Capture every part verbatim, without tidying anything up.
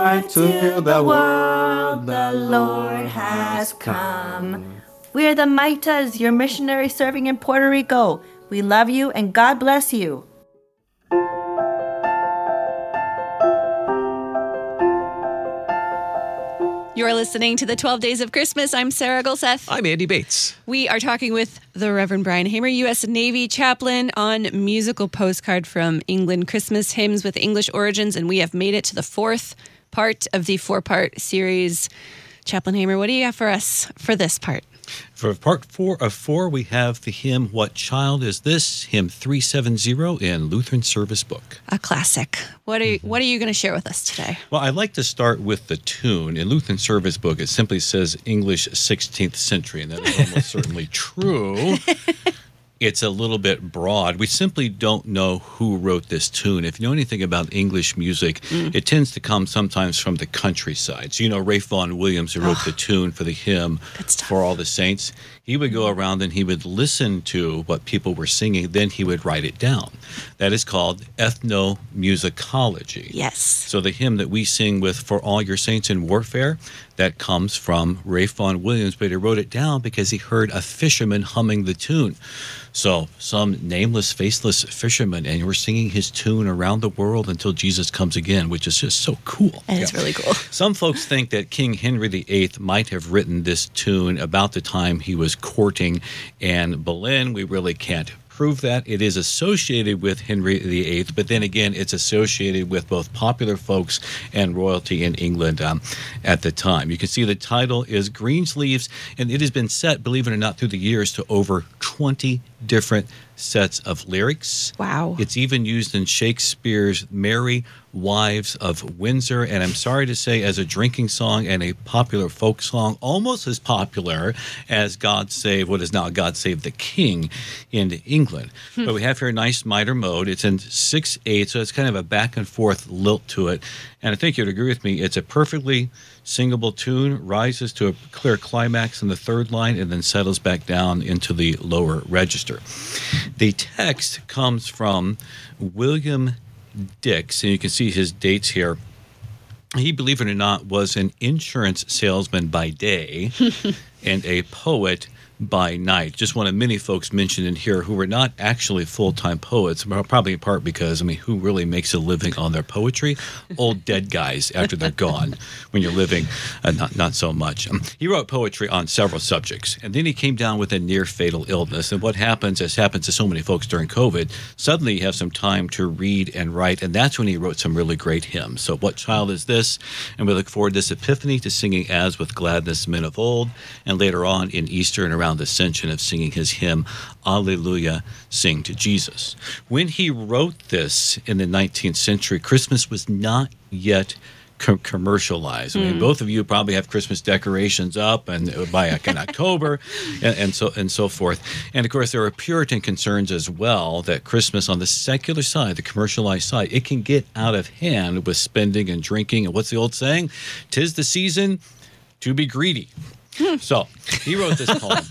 For to the world the Lord has come. We're the Maitas, your missionary serving in Puerto Rico. We love you and God bless you. You're listening to the twelve Days of Christmas. I'm Sarah Gulseth. I'm Andy Bates. We are talking with the Reverend Brian Hamer, U S Navy chaplain, on musical postcard from England, Christmas hymns with English origins, and we have made it to the fourth part of the four-part series. Chaplain Hamer, what do you have for us for this part? For part four of four, we have the hymn, What Child Is This? Hymn three seventy in Lutheran Service Book. A classic. What are you, what are you going to share with us today? Well, I'd like to start with the tune. In Lutheran Service Book, it simply says English sixteenth century, and that is almost certainly true. It's a little bit broad. We simply don't know who wrote this tune. If you know anything about English music, mm. it tends to come sometimes from the countryside. So, you know, Ralph Vaughan Williams, who wrote oh. the tune for the hymn For All the Saints, he would go around and he would listen to what people were singing, then he would write it down. That is called ethnomusicology. Yes. So the hymn that we sing with For All Your Saints in Warfare, that comes from Ralph Vaughan Williams, but he wrote it down because he heard a fisherman humming the tune. So some nameless, faceless fisherman, and we're singing his tune around the world until Jesus comes again, which is just so cool. That is yeah. really cool. Some folks think that King Henry the Eighth might have written this tune about the time he was courting Anne Boleyn. We really can't prove that. It is associated with Henry the Eighth, but then again, it's associated with both popular folks and royalty in England um, at the time. You can see the title is Greensleeves, and it has been set, believe it or not, through the years to over twenty different sets of lyrics. Wow. It's even used in Shakespeare's Merry Wives of Windsor, and I'm sorry to say, as a drinking song and a popular folk song, almost as popular as God Save, what is now God Save the King in England. Hmm. But we have here a nice meter mode. It's in six eight, so it's kind of a back and forth lilt to it. And I think you'd agree with me, it's a perfectly singable tune, rises to a clear climax in the third line, and then settles back down into the lower register. The text comes from William Dix, and you can see his dates here. He, believe it or not, was an insurance salesman by day and a poet by night. Just one of many folks mentioned in here who were not actually full-time poets, probably in part because, I mean, who really makes a living on their poetry? Old dead guys after they're gone. When you're living, uh, not not so much. Um, he wrote poetry on several subjects, and then he came down with a near-fatal illness. And what happens, as happens to so many folks during COVID, suddenly you have some time to read and write, and that's when he wrote some really great hymns. So What Child Is This? And we look forward this Epiphany to singing As With Gladness Men of Old, and later on in Easter and around the Ascension of singing his hymn, Alleluia, Sing to Jesus. When he wrote this in the nineteenth century, Christmas was not yet com- commercialized. I mean, mm. both of you probably have Christmas decorations up and by in October and, and so and so forth. And of course, there are Puritan concerns as well that Christmas on the secular side, the commercialized side, it can get out of hand with spending and drinking. And what's the old saying? 'Tis the season to be greedy. So he wrote this poem.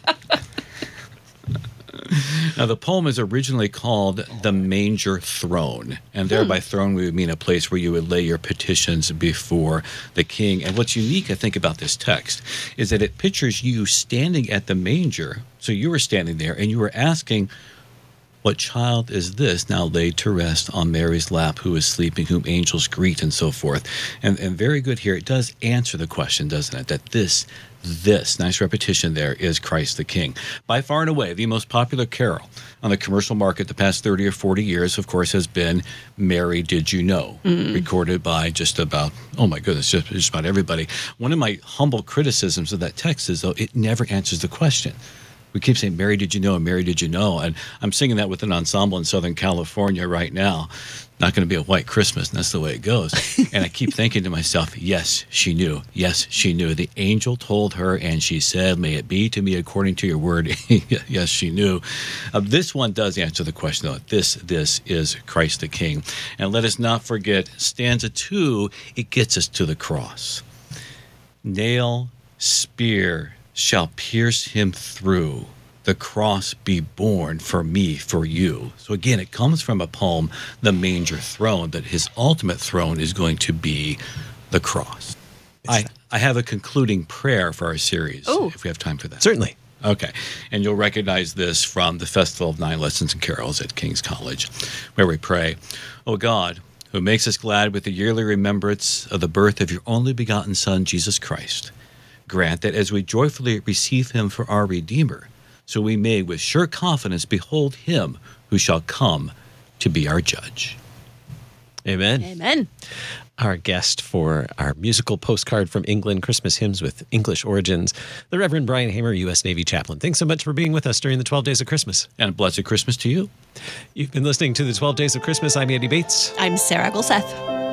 Now, the poem is originally called The Manger Throne, and there by throne we would mean a place where you would lay your petitions before the king. And what's unique, I think, about this text is that it pictures you standing at the manger. So you were standing there and you were asking, what child is this now laid to rest on Mary's lap, who is sleeping, whom angels greet, and so forth. And, and very good here. It does answer the question, doesn't it? That this, this, nice repetition there, is Christ the King. By far and away, the most popular carol on the commercial market the past thirty or forty years, of course, has been Mary, Did You Know? Mm. Recorded by just about, oh my goodness, just, just about everybody. One of my humble criticisms of that text is, though, it never answers the question. We keep saying, Mary, did you know? Mary, did you know? And I'm singing that with an ensemble in Southern California right now. Not going to be a white Christmas, and that's the way it goes. And I keep thinking to myself, yes, she knew. Yes, she knew. The angel told her, and she said, may it be to me according to your word. Yes, she knew. Uh, this one does answer the question, though. This, this is Christ the King. And let us not forget, stanza two, it gets us to the cross. Nail, spear, shall pierce him through, the cross be borne for me, for you. So again, it comes from a poem, The Manger Throne, that his ultimate throne is going to be the cross. I, I have a concluding prayer for our series, Ooh. if we have time for that. Certainly. Okay. And you'll recognize this from the Festival of Nine Lessons and Carols at King's College, where we pray, O God, who makes us glad with the yearly remembrance of the birth of your only begotten Son, Jesus Christ, grant that as we joyfully receive him for our Redeemer, so we may with sure confidence behold him who shall come to be our judge. Amen. Amen. Our guest for our musical postcard from England, Christmas Hymns with English Origins, the Reverend Brian Hamer, U S Navy Chaplain. Thanks so much for being with us during the twelve Days of Christmas. And a blessed Christmas to you. You've been listening to the twelve Days of Christmas. I'm Andy Bates. I'm Sarah Gulseth.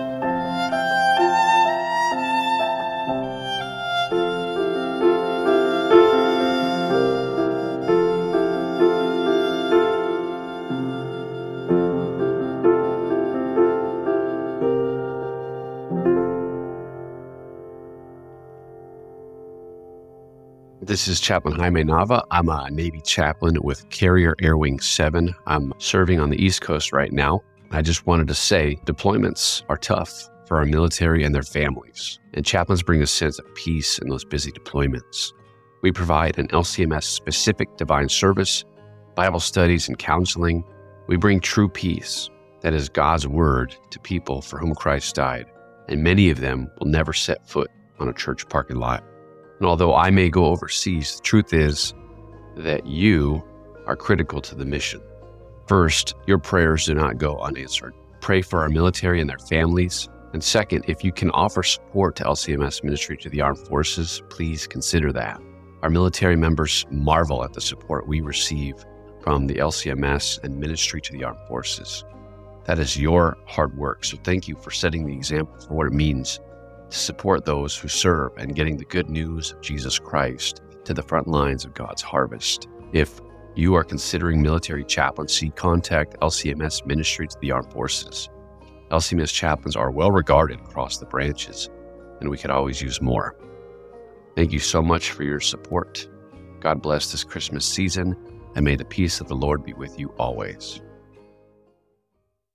This is Chaplain Jaime Nava. I'm a Navy chaplain with Carrier Air Wing seven. I'm serving on the East Coast right now. I just wanted to say deployments are tough for our military and their families, and chaplains bring a sense of peace in those busy deployments. We provide an L C M S-specific divine service, Bible studies, and counseling. We bring true peace, that is God's word, to people for whom Christ died, and many of them will never set foot on a church parking lot. And although I may go overseas, the truth is that you are critical to the mission. First, your prayers do not go unanswered. Pray for our military and their families. And second, if you can offer support to L C M S ministry to the armed forces, please consider that. Our military members marvel at the support we receive from the L C M S and ministry to the armed forces. That is your hard work, so thank you for setting the example for what it means to support those who serve and getting the good news of Jesus Christ to the front lines of God's harvest. If you are considering military chaplaincy, contact L C M S Ministry to the Armed Forces. L C M S chaplains are well regarded across the branches, and we could always use more. Thank you so much for your support. God bless this Christmas season, and may the peace of the Lord be with you always.